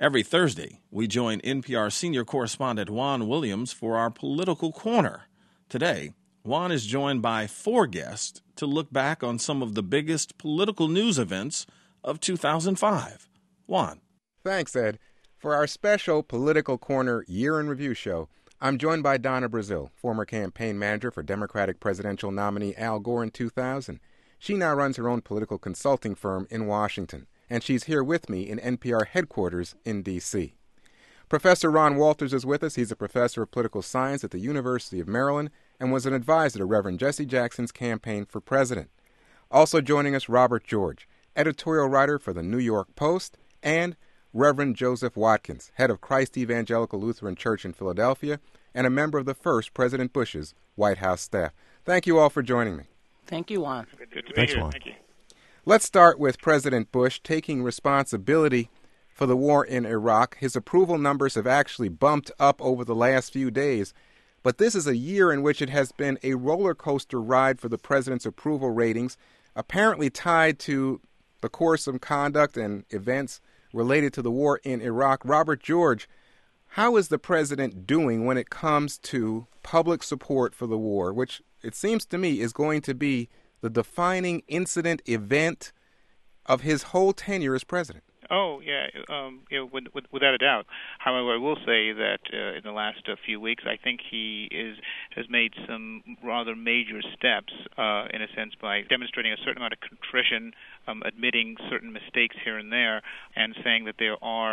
Every Thursday, we join NPR senior correspondent Juan Williams for our Political Corner. Today, Juan is joined by 4 guests to look back on some of the biggest political news events of 2005. Juan. Thanks, Ed. For our special Political Corner Year in Review show, I'm joined by Donna Brazile, former campaign manager for Democratic presidential nominee Al Gore in 2000. She now runs her own political consulting firm in Washington, and she's here with me in NPR headquarters in D.C. Professor Ron Walters is with us. He's a professor of political science at the University of Maryland and was an advisor to Reverend Jesse Jackson's campaign for president. Also joining us, Robert George, editorial writer for the New York Post, and Reverend Joseph Watkins, head of Christ Evangelical Lutheran Church in Philadelphia and a member of the first President Bush's White House staff. Thank you all for joining me. Thank you, Juan. Good to be here. Juan. Thank you. Let's start with President Bush taking responsibility for the war in Iraq. His approval numbers have actually bumped up over the last few days, but this is a year in which it has been a roller coaster ride for the president's approval ratings, apparently tied to the course of conduct and events related to the war in Iraq. Robert George, how is the president doing when it comes to public support for the war, which it seems to me is going to be the defining incident event of his whole tenure as president? Oh, yeah, without a doubt. However, I will say that in the last few weeks, I think he has made some rather major steps, in a sense, by demonstrating a certain amount of contrition, admitting certain mistakes here and there, and saying that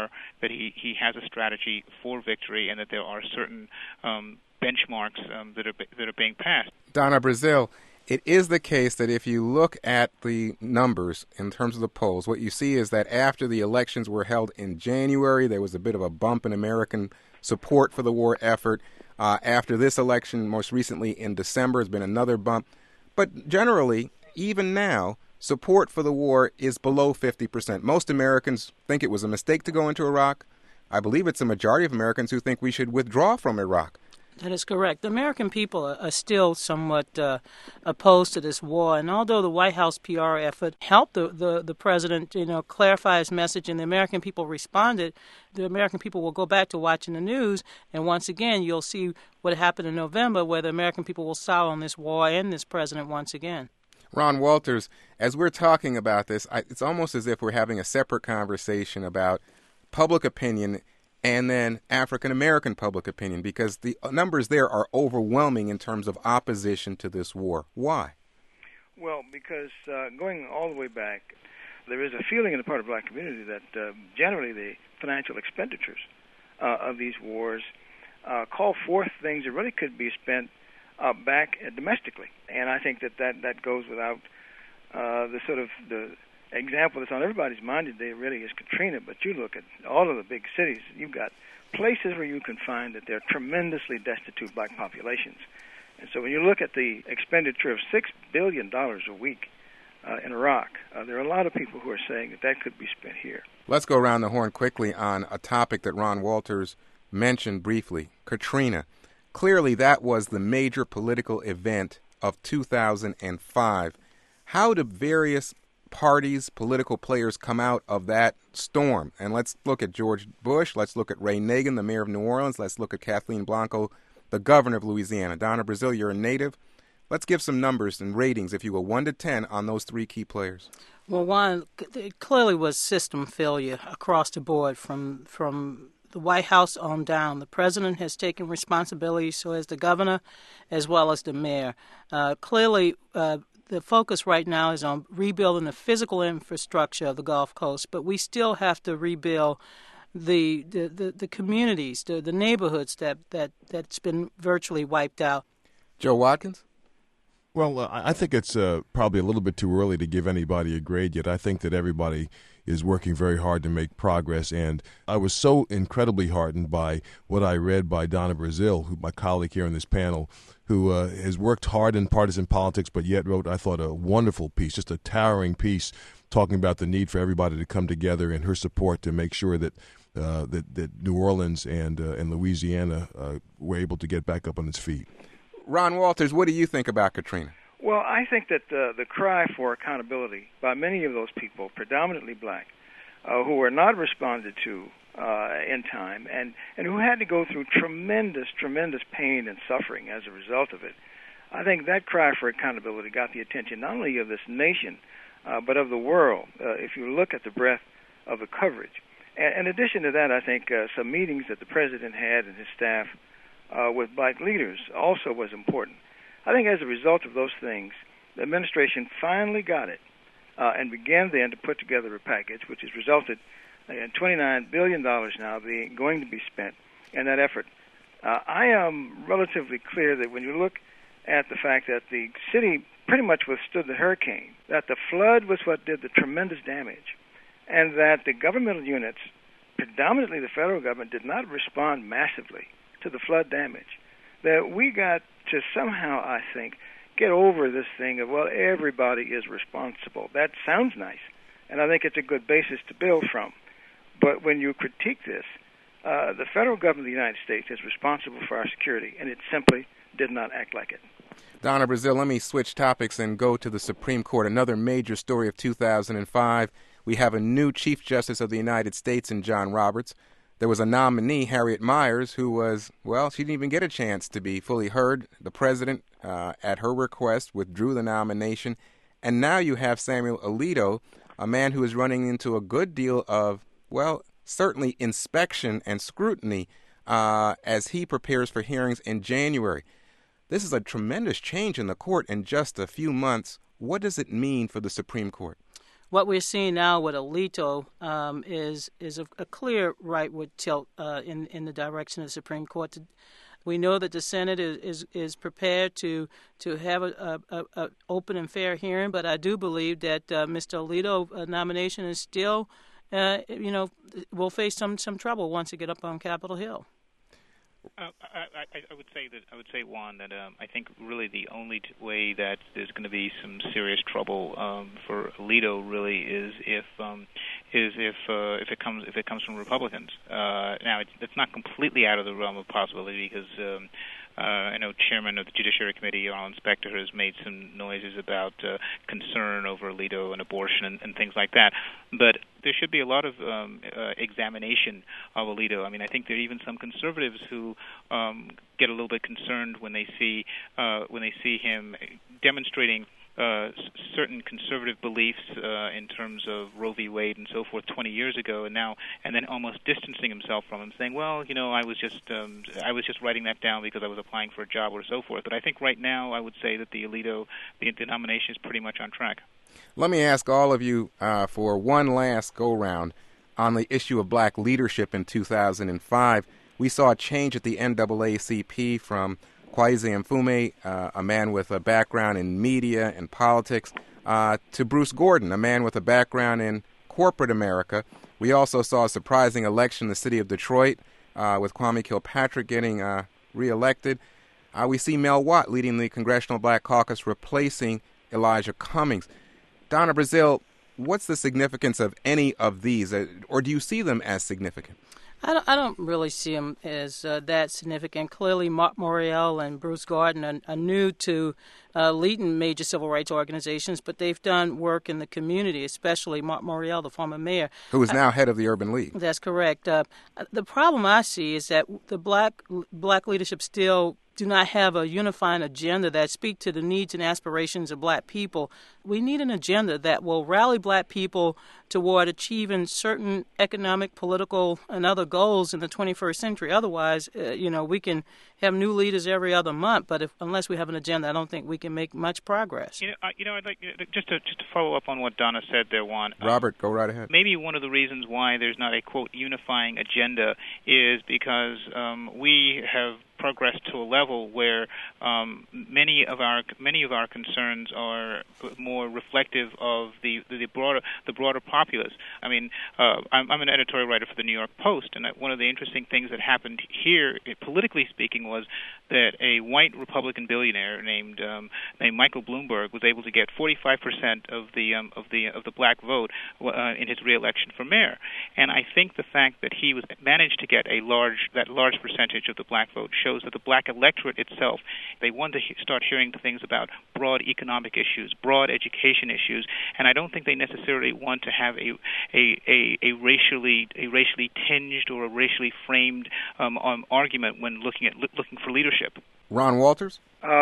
he has a strategy for victory, and that there are certain benchmarks that are being passed. Donna Brazile, it is the case that if you look at the numbers in terms of the polls, what you see is that after the elections were held in January, there was a bit of a bump in American support for the war effort. After this election, most recently in December, has been another bump. But generally, even now, support for the war is below 50%. Most Americans think it was a mistake to go into Iraq. I believe it's a majority of Americans who think we should withdraw from Iraq. That is correct. The American people are still somewhat opposed to this war, and although the White House PR effort helped the president, clarify his message, and the American people responded, the American people will go back to watching the news, and once again, you'll see what happened in November, where the American people will style on this war and this president once again. Ron Walters, as we're talking about this, it's almost as if we're having a separate conversation about public opinion and then African-American public opinion, because the numbers there are overwhelming in terms of opposition to this war. Why? Well, because going all the way back, there is a feeling in the part of the black community that generally the financial expenditures of these wars call forth things that really could be spent back domestically. And I think that goes without the example that's on everybody's mind today really is Katrina, but you look at all of the big cities, you've got places where you can find that they're tremendously destitute black populations. And so when you look at the expenditure of $6 billion a week in Iraq, there are a lot of people who are saying that could be spent here. Let's go around the horn quickly on a topic that Ron Walters mentioned briefly, Katrina. Clearly that was the major political event of 2005. How do various parties, political players come out of that storm? And let's look at George Bush. Let's look at Ray Nagin, the mayor of New Orleans. Let's look at Kathleen Blanco, the governor of Louisiana. Donna Brazile, you're a native. Let's give some numbers and ratings, if you will, 1 to 10 on those 3 key players. Well, one, it clearly was system failure across the board from the White House on down. The president has taken responsibility, so has the governor, as well as the mayor. Clearly, the focus right now is on rebuilding the physical infrastructure of the Gulf Coast, but we still have to rebuild the communities, the neighborhoods that's been virtually wiped out. Joe Watkins? Well, I think it's probably a little bit too early to give anybody a grade yet. I think that everybody is working very hard to make progress, and I was so incredibly heartened by what I read by Donna Brazile, my colleague here on this panel, who has worked hard in partisan politics, but yet wrote, I thought, a wonderful piece, just a towering piece, talking about the need for everybody to come together and her support to make sure that that New Orleans and Louisiana were able to get back up on its feet. Ron Walters, what do you think about Katrina? Well, I think that the cry for accountability by many of those people, predominantly black, who were not responded to in time, and who had to go through tremendous pain and suffering as a result of it. I think that cry for accountability got the attention not only of this nation, but of the world, if you look at the breadth of the coverage. And in addition to that, I think some meetings that the President had and his staff with black leaders also was important. I think as a result of those things, the administration finally got it and began then to put together a package which has resulted in $29 billion now going to be spent in that effort. I am relatively clear that when you look at the fact that the city pretty much withstood the hurricane, that the flood was what did the tremendous damage, and that the governmental units, predominantly the federal government, did not respond massively to the flood damage, that we got to somehow, I think, get over this thing of, well, everybody is responsible. That sounds nice, and I think it's a good basis to build from. But when you critique this, the federal government of the United States is responsible for our security, and it simply did not act like it. Donna Brazile, let me switch topics and go to the Supreme Court. Another major story of 2005. We have a new Chief Justice of the United States in John Roberts. There was a nominee, Harriet Miers, who was, well, she didn't even get a chance to be fully heard. The president, at her request, withdrew the nomination. And now you have Samuel Alito, a man who is running into a good deal of, well, certainly inspection and scrutiny as he prepares for hearings in January. This is a tremendous change in the court in just a few months. What does it mean for the Supreme Court? What we're seeing now with Alito is a clear rightward tilt in the direction of the Supreme Court. We know that the Senate is prepared to have a open and fair hearing, but I do believe that Mr. Alito nomination is still, will face some trouble once it get up on Capitol Hill. I would say, Juan, that I think really the only way that there's going to be some serious trouble for Alito really is if it comes from Republicans. Now it's not completely out of the realm of possibility because I know Chairman of the Judiciary Committee, Arlen Specter, has made some noises about concern over Alito and abortion and things like that. But there should be a lot of examination of Alito. I mean, I think there are even some conservatives who get a little bit concerned when they see him demonstrating certain conservative beliefs in terms of Roe v. Wade and so forth 20 years ago, and then almost distancing himself from him, saying, "Well, I was just writing that down because I was applying for a job or so forth." But I think right now I would say that the Alito the nomination is pretty much on track. Let me ask all of you for one last go-round on the issue of black leadership in 2005. We saw a change at the NAACP from Kwesi Mfume, a man with a background in media and politics, to Bruce Gordon, a man with a background in corporate America. We also saw a surprising election in the city of Detroit with Kwame Kilpatrick getting reelected. We see Mel Watt leading the Congressional Black Caucus, replacing Elijah Cummings. Donna Brazile, what's the significance of any of these, or do you see them as significant? I don't really see them as that significant. Clearly, Mark Morial and Bruce Gordon are new to leading major civil rights organizations, but they've done work in the community, especially Mark Morial, the former mayor. Who is now head of the Urban League. That's correct. The problem I see is that the black leadership still do not have a unifying agenda that speak to the needs and aspirations of black people. We need an agenda that will rally black people toward achieving certain economic, political, and other goals in the 21st century. Otherwise, we can have new leaders every other month, but unless we have an agenda, I don't think we can make much progress. I'd like just to follow up on what Donna said there, Juan. Robert, go right ahead. Maybe one of the reasons why there's not a, quote, unifying agenda is because we have progressed to a level where many of our concerns are more reflective of the broader populace. I mean, I'm an editorial writer for the New York Post, and one of the interesting things that happened here, politically speaking, was that a white Republican billionaire named Michael Bloomberg was able to get 45% of the black vote in his reelection for mayor. And I think the fact that he managed to get that large percentage of the black vote shows that the black electorate itself, they want to start hearing things about broad economic issues, broad education issues, and I don't think they necessarily want to have a racially tinged or a racially framed argument when looking for leadership. Ron Walters?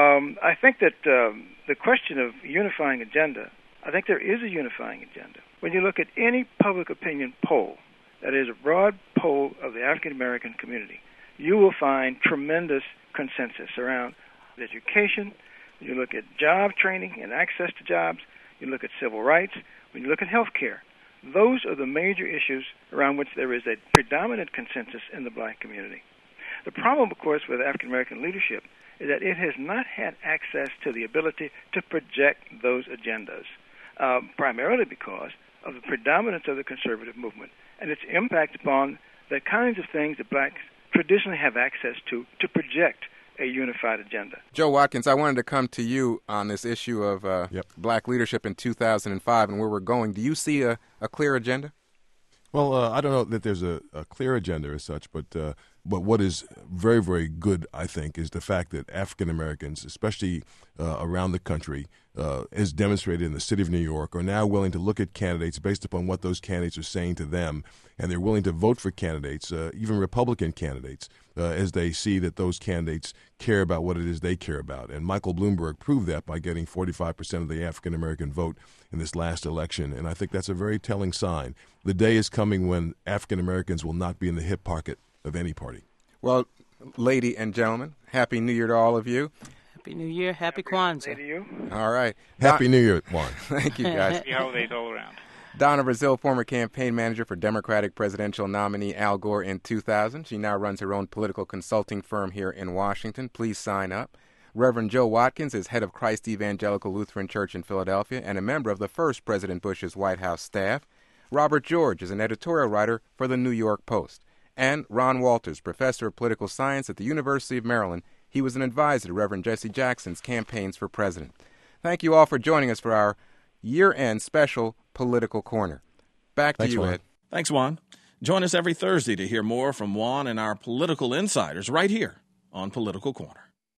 I think that the question of unifying agenda, I think there is a unifying agenda. When you look at any public opinion poll, that is a broad poll of the African American community, you will find tremendous consensus around education. You look at job training and access to jobs. You look at civil rights. When you look at health care, those are the major issues around which there is a predominant consensus in the black community. The problem, of course, with African American leadership is that it has not had access to the ability to project those agendas, primarily because of the predominance of the conservative movement and its impact upon the kinds of things that blacks traditionally have access to project a unified agenda. Joe Watkins, I wanted to come to you on this issue of black leadership in 2005 and where we're going. Do you see a clear agenda? Well, I don't know that there's a clear agenda as such, but what is very, very good, I think, is the fact that African Americans, especially around the country, as demonstrated in the city of New York, are now willing to look at candidates based upon what those candidates are saying to them, and they're willing to vote for candidates, even Republican candidates, as they see that those candidates care about what it is they care about. And Michael Bloomberg proved that by getting 45% of the African American vote in this last election, and I think that's a very telling sign. The day is coming when African Americans will not be in the hip pocket of any party. Well, lady and gentlemen, Happy New Year to all of you. Happy New Year. Happy Kwanzaa. To you. All right. Happy New Year, Juan. Thank you, guys. Happy holidays all around. Donna Brazile, former campaign manager for Democratic presidential nominee Al Gore in 2000. She now runs her own political consulting firm here in Washington. Please sign up. Reverend Joe Watkins is head of Christ Evangelical Lutheran Church in Philadelphia and a member of the first President Bush's White House staff. Robert George is an editorial writer for the New York Post. And Ron Walters, professor of political science at the University of Maryland. He was an advisor to Reverend Jesse Jackson's campaigns for president. Thank you all for joining us for our year-end special Political Corner. Back to you, Juan. Ed. Thanks, Juan. Join us every Thursday to hear more from Juan and our political insiders right here on Political Corner.